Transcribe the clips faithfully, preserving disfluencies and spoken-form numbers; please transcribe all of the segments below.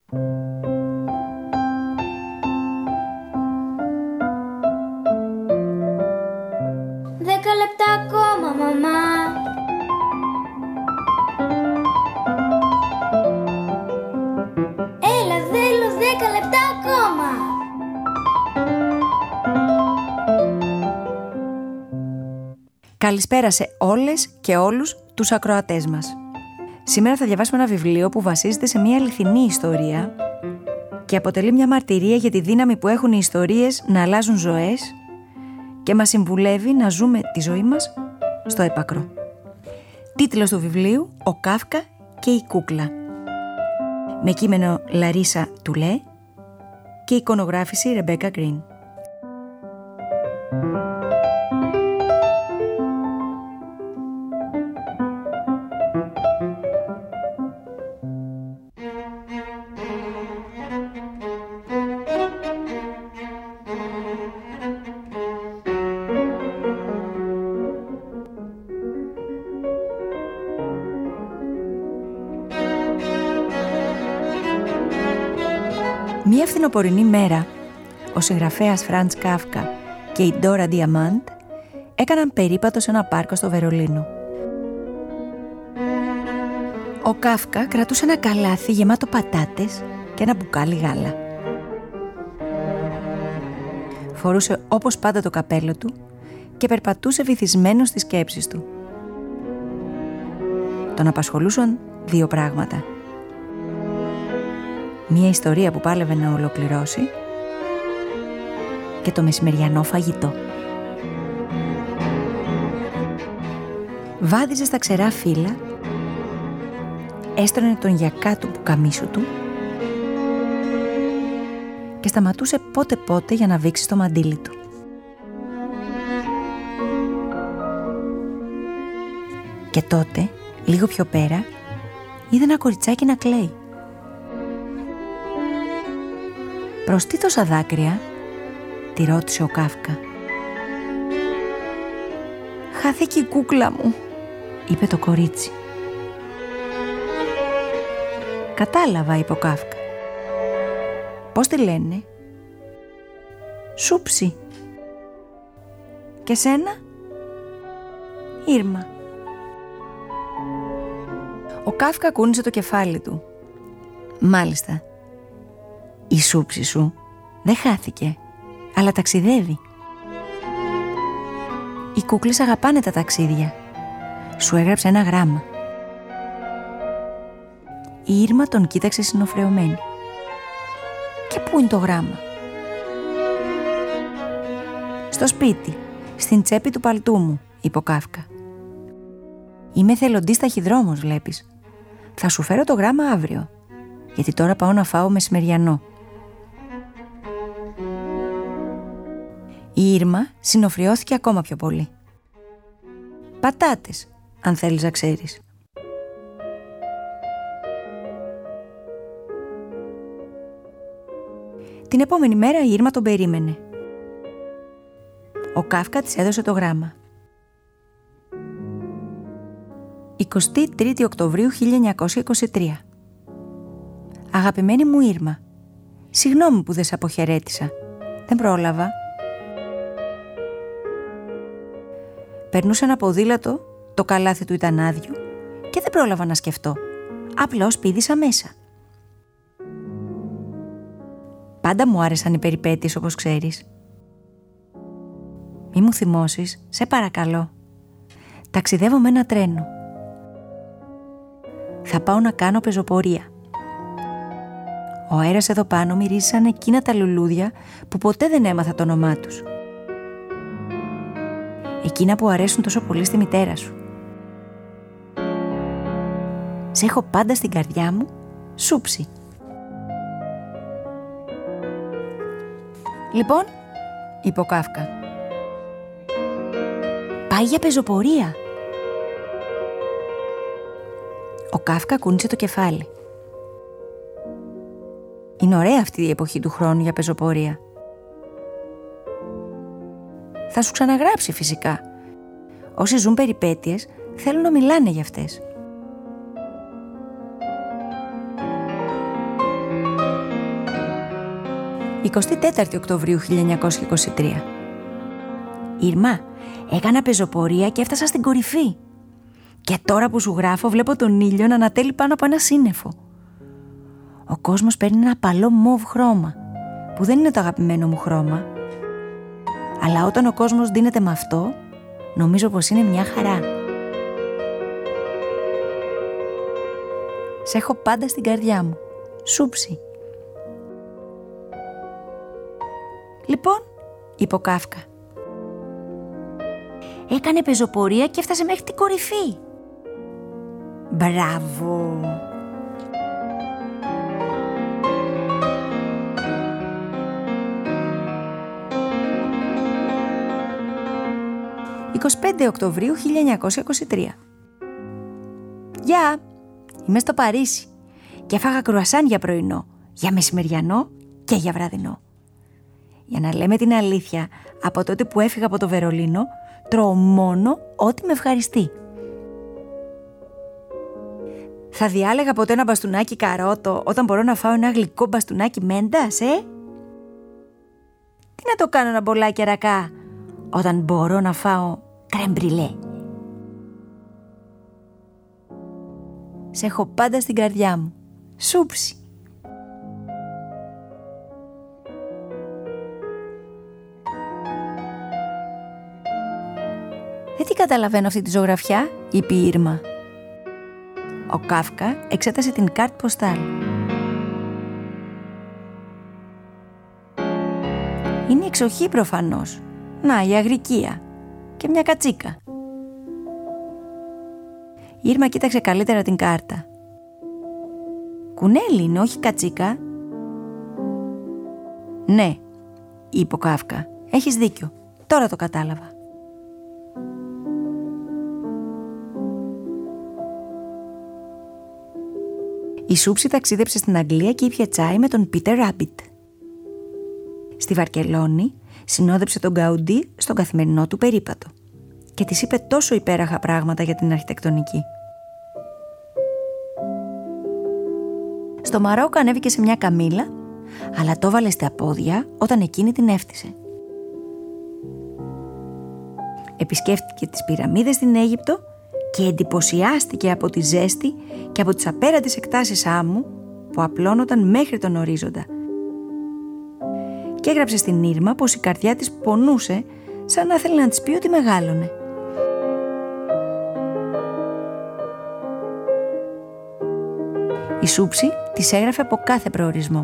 Δέκα λεπτά ακόμα, μαμά. Έλα, θέλω δέκα λεπτά ακόμα. Καλησπέρα σε όλες και όλους τους ακροατές μας. Σήμερα θα διαβάσουμε ένα βιβλίο που βασίζεται σε μια αληθινή ιστορία και αποτελεί μια μαρτυρία για τη δύναμη που έχουν οι ιστορίες να αλλάζουν ζωές και μας συμβουλεύει να ζούμε τη ζωή μας στο έπακρο. Τίτλος του βιβλίου «Ο Κάφκα και η κούκλα». Με κείμενο Λαρίσα Τουλέ και εικονογράφηση Ρεμπέκα Γκριν. Μία φθινοπορεινή μέρα, ο συγγραφέας Φραντς Κάφκα και η Ντόρα Διαμάντ έκαναν περίπατο σε ένα πάρκο στο Βερολίνο. Ο Κάφκα κρατούσε ένα καλάθι γεμάτο πατάτες και ένα μπουκάλι γάλα. Φορούσε όπως πάντα το καπέλο του και περπατούσε βυθισμένος στις σκέψεις του. Τον απασχολούσαν δύο πράγματα. Μία ιστορία που πάλευε να ολοκληρώσει και το μεσημεριανό φαγητό. Βάδιζε στα ξερά φύλλα, έστρωνε τον γιακά του πουκαμίσου του και σταματούσε πότε πότε για να βήξει στο μαντίλι του. Και τότε, λίγο πιο πέρα, είδε ένα κοριτσάκι να κλαίει. «Προς τι τόσα δάκρυα?» τη ρώτησε ο Κάφκα. «Χάθηκε η κούκλα μου», είπε το κορίτσι. «Κατάλαβα», είπε ο Κάφκα. «Πώς τη λένε?» «Σούψη». «Και σένα?» «Ήρμα». Ο Κάφκα κούνησε το κεφάλι του. «Μάλιστα. Η σούψη σου δεν χάθηκε, αλλά ταξιδεύει. Οι κούκλες αγαπάνε τα ταξίδια. Σου έγραψε ένα γράμμα». Η Ήρμα τον κοίταξε συνοφρεωμένη. «Και πού είναι το γράμμα?» «Στο σπίτι, στην τσέπη του παλτού μου», είπε ο Κάφκα. «Είμαι θελοντής ταχυδρόμος, βλέπεις. Θα σου φέρω το γράμμα αύριο, γιατί τώρα πάω να φάω μεσημεριανό». Η Ήρμα συνοφριώθηκε ακόμα πιο πολύ. «Πατάτες, αν θέλεις να ξέρεις». Την επόμενη μέρα η Ήρμα τον περίμενε. Ο Κάφκα της έδωσε το γράμμα. εικοστή τρίτη Οκτωβρίου χίλια εννιακόσια είκοσι τρία. «Αγαπημένη μου Ήρμα, συγγνώμη που δεν σε αποχαιρέτησα. Δεν πρόλαβα». Περνούσε ένα ποδήλατο, το καλάθι του ήταν άδειο και δεν πρόλαβα να σκεφτώ. Απλώς πήδησα μέσα. Πάντα μου άρεσαν οι περιπέτειες, όπως ξέρεις. Μη μου θυμώσεις, σε παρακαλώ. Ταξιδεύω με ένα τρένο. Θα πάω να κάνω πεζοπορία. Ο αέρας εδώ πάνω μυρίζει σαν εκείνα τα λουλούδια που ποτέ δεν έμαθα το όνομά τους. Εκείνα που αρέσουν τόσο πολύ στη μητέρα σου. Σε έχω πάντα στην καρδιά μου, Σούψη. «Λοιπόν», είπε ο Κάφκα, «πάει για πεζοπορία». Ο Κάφκα κούνησε το κεφάλι. «Είναι ωραία αυτή η εποχή του χρόνου για πεζοπορία». «Θα σου ξαναγράψει φυσικά. Όσοι ζουν περιπέτειες θέλουν να μιλάνε για αυτές». εικοστή τέταρτη Οκτωβρίου χίλια εννιακόσια είκοσι τρία. Ήρμα, έκανα πεζοπορία και έφτασα στην κορυφή. Και τώρα που σου γράφω βλέπω τον ήλιο να ανατέλει πάνω από ένα σύννεφο. Ο κόσμος παίρνει ένα απαλό μοβ χρώμα, που δεν είναι το αγαπημένο μου χρώμα. Αλλά όταν ο κόσμος δίνεται με αυτό, νομίζω πως είναι μια χαρά. Σε έχω πάντα στην καρδιά μου. Σούψη. Λοιπόν, είπε ο Κάφκα, έκανε πεζοπορία και έφτασε μέχρι την κορυφή. Μπράβο! εικοστή πέμπτη Οκτωβρίου χίλια εννιακόσια είκοσι τρία. Γεια! Είμαι στο Παρίσι και έφαγα κρουασάν για πρωινό, για μεσημεριανό και για βραδινό. Για να λέμε την αλήθεια, από τότε που έφυγα από το Βερολίνο, τρώω μόνο ό,τι με ευχαριστεί. Θα διάλεγα ποτέ ένα μπαστούνάκι καρότο όταν μπορώ να φάω ένα γλυκό μπαστούνάκι μέντας, ε? Τι να το κάνω ένα μπολάκι αρακά όταν μπορώ να φάω κρεμπριλέ? Σε έχω πάντα στην καρδιά μου. Σούψη. Δεν την καταλαβαίνω αυτή τη ζωγραφιά, είπε η Ήρμα. Ο Κάφκα εξέτασε την κάρτ ποστάλ. Είναι η εξοχή προφανώς. Να, η Αγρικία. Και μια κατσίκα. Η Ήρμα κοίταξε καλύτερα την κάρτα. Κουνέλι είναι, όχι κατσίκα. Ναι, είπε ο Κάφκα. Έχεις δίκιο. Τώρα το κατάλαβα. Η Σούψη ταξίδεψε στην Αγγλία και ήπια τσάι με τον Πίτερ Ράμπιτ. Στη Βαρκελόνη συνόδεψε τον Γκαουντί στον καθημερινό του περίπατο και της είπε τόσο υπέραχα πράγματα για την αρχιτεκτονική. Στο Μαρόκο ανέβηκε σε μια καμήλα, αλλά το έβαλε στα πόδια όταν εκείνη την έφτισε. Επισκέφτηκε τις πυραμίδες στην Αίγυπτο και εντυπωσιάστηκε από τη ζέστη και από τις απέραντες εκτάσεις άμμου που απλώνονταν μέχρι τον ορίζοντα. Και έγραψε στην Ήρμα πως η καρδιά της πονούσε σαν να ήθελε να της πει ότι μεγάλωνε. Η Σούψη της έγραφε από κάθε προορισμό.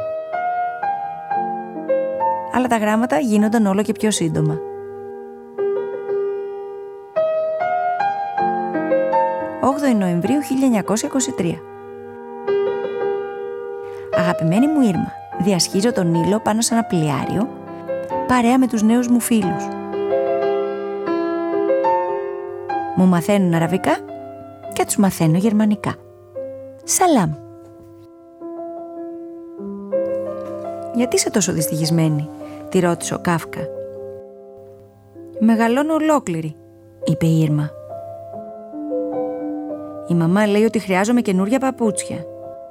Αλλά τα γράμματα γίνονταν όλο και πιο σύντομα. όγδοη Νοεμβρίου χίλια εννιακόσια είκοσι τρία. Αγαπημένη μου Ήρμα, διασχίζω τον Νείλο πάνω σε ένα πλοιάριο παρέα με τους νέους μου φίλους. Μου μαθαίνουν αραβικά και τους μαθαίνω γερμανικά. Σαλάμ. Γιατί είσαι τόσο δυστυχισμένη, τη ρώτησε ο Κάφκα. Μεγαλώνω ολόκληρη, είπε η Ήρμα. Η μαμά λέει ότι χρειάζομαι καινούρια παπούτσια.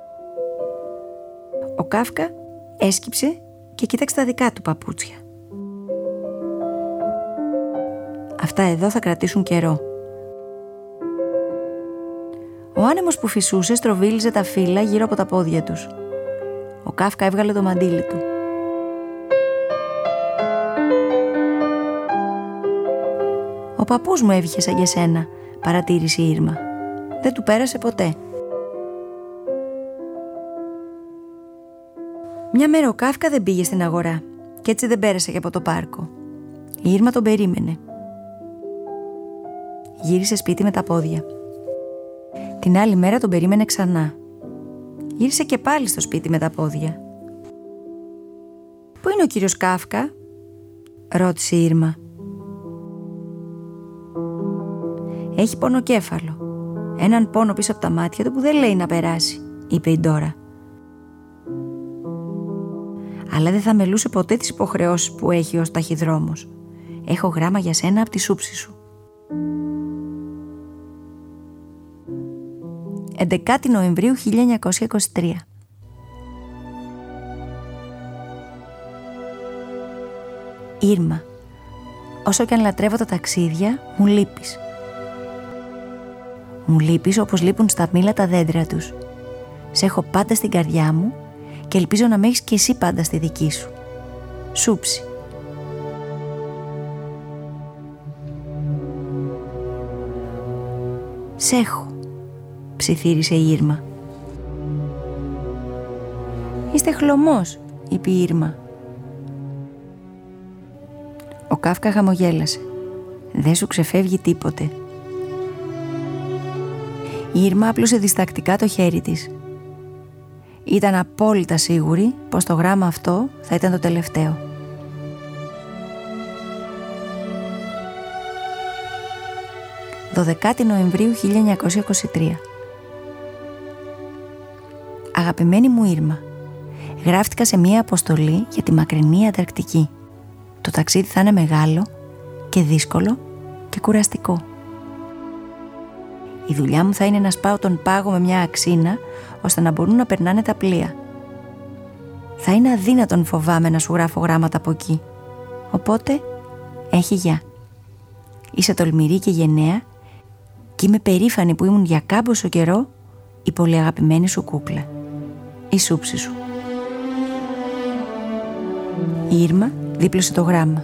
Ο Κάφκα έσκυψε και κοίταξε τα δικά του παπούτσια. Αυτά εδώ θα κρατήσουν καιρό. Ο άνεμος που φυσούσε στροβίλιζε τα φύλλα γύρω από τα πόδια τους. Ο Κάφκα έβγαλε το μαντίλι του. «Ο παππούς μου έβγε σαν για σένα», παρατήρησε η Ήρμα. «Δεν του πέρασε ποτέ». Μια μέρα ο Κάφκα δεν πήγε στην αγορά και έτσι δεν πέρασε και από το πάρκο. Η Ήρμα τον περίμενε. Γύρισε σπίτι με τα πόδια. Την άλλη μέρα τον περίμενε ξανά. Γύρισε και πάλι στο σπίτι με τα πόδια. «Πού είναι ο κύριος Κάφκα?» ρώτησε η Ήρμα. «Έχει πονοκέφαλο. Έναν πόνο πίσω από τα μάτια του που δεν λέει να περάσει», είπε η Ντόρα. «Αλλά δεν θα μελούσε ποτέ τις υποχρεώσεις που έχει ως ταχυδρόμος. Έχω γράμμα για σένα από τη Σούψη σου». έντεκα Νοεμβρίου χίλια εννιακόσια είκοσι τρία. Ήρμα, όσο και αν λατρεύω τα ταξίδια, μου λείπεις. Μου λείπεις όπως λείπουν στα μήλα τα δέντρα τους. Σε έχω πάντα στην καρδιά μου και ελπίζω να με έχεις και εσύ πάντα στη δική σου. Σούψη. «Σ' έχω», ψιθύρισε η Ήρμα. «Είστε χλωμός», είπε η Ήρμα. Ο Κάφκα χαμογέλασε. «Δεν σου ξεφεύγει τίποτε». Η Ήρμα άπλωσε διστακτικά το χέρι της. Ήταν απόλυτα σίγουρη πως το γράμμα αυτό θα ήταν το τελευταίο. δωδεκάτη Νοεμβρίου χίλια εννιακόσια είκοσι τρία. Αγαπημένη μου Ήρμα, γράφτηκα σε μία αποστολή για τη μακρινή Ανταρκτική. Το ταξίδι θα είναι μεγάλο και δύσκολο και κουραστικό. Η δουλειά μου θα είναι να σπάω τον πάγο με μια αξίνα ώστε να μπορούν να περνάνε τα πλοία. Θα είναι αδύνατον, φοβάμαι, να σου γράφω γράμματα από εκεί. Οπότε, έχει γεια. Είσαι τολμηρή και γενναία και είμαι περήφανη που ήμουν για κάμποσο καιρό η πολύ αγαπημένη σου κούκλα. Η Σούψη σου. Η Ήρμα δίπλωσε το γράμμα.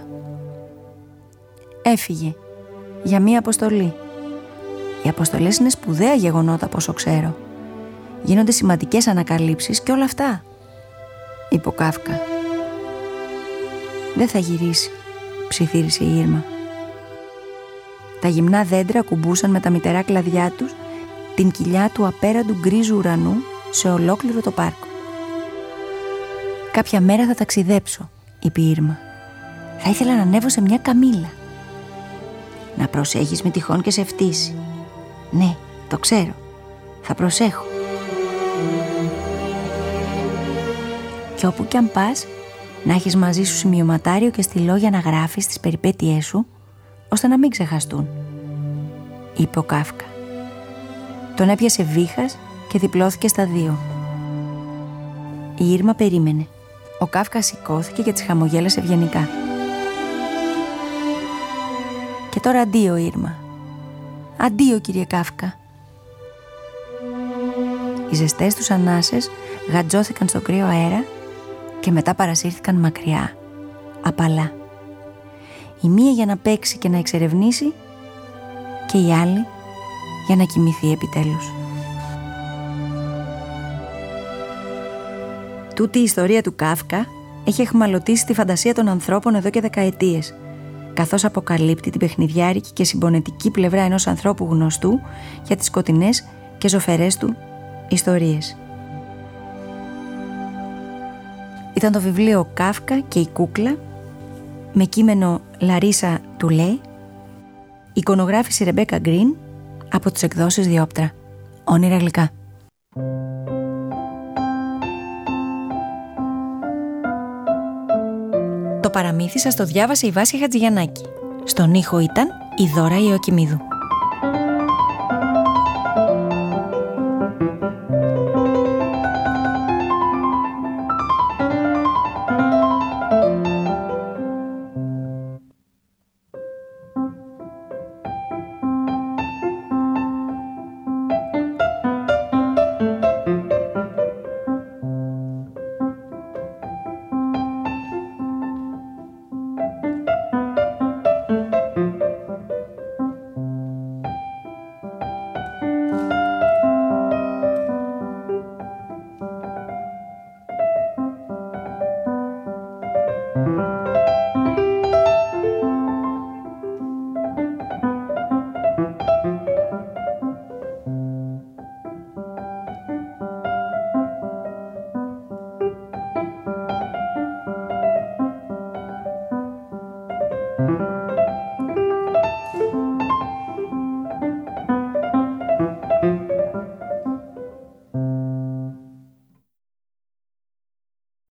Έφυγε για μία αποστολή. Οι αποστολές είναι σπουδαία γεγονότα, από όσο ξέρω. Γίνονται σημαντικές ανακαλύψεις και όλα αυτά, είπε ο Κάφκα. Δεν θα γυρίσει, ψιθύρισε η Ήρμα. Τα γυμνά δέντρα κουμπούσαν με τα μυτερά κλαδιά τους την κοιλιά του απέραντου γκρίζου ουρανού σε ολόκληρο το πάρκο. Κάποια μέρα θα ταξιδέψω, είπε η Ήρμα. Θα ήθελα να ανέβω σε μια καμήλα. Να προσέχεις με τυχόν και σε φτύσει. Ναι, το ξέρω. Θα προσέχω. Και όπου κι αν πας, να έχεις μαζί σου σημειωματάριο και στυλό για να γράφεις τις περιπέτειές σου, ώστε να μην ξεχαστούν, είπε ο Κάφκα. Τον έπιασε βήχας και διπλώθηκε στα δύο. Η Ήρμα περίμενε. Ο Κάφκα σηκώθηκε και της χαμογέλασε ευγενικά. Και τώρα αντίο, Ήρμα. Αντίο, κύριε Κάφκα. Οι ζεστές τους ανάσες γατζώθηκαν στο κρύο αέρα και μετά παρασύρθηκαν μακριά, απαλά. Η μία για να παίξει και να εξερευνήσει και η άλλη για να κοιμηθεί επιτέλους. Τούτη η ιστορία του Κάφκα έχει αιχμαλωτήσει τη φαντασία των ανθρώπων εδώ και δεκαετίες, καθώς αποκαλύπτει την παιχνιδιάρικη και συμπονετική πλευρά ενός ανθρώπου γνωστού για τις σκοτεινές και ζωφερές του ιστορίες. Ήταν το βιβλίο «Κάφκα και η κούκλα» με κείμενο Λαρίσα Τουλέ, εικονογράφηση Ρεμπέκα Γκριν από τις εκδόσεις Διόπτρα. Όνειρα γλυκά. Το παραμύθι σας το διάβασε η Βάσια Χατζηγιαννάκη. Στον ήχο ήταν η Δώρα Ιωακημίδου. Thank you.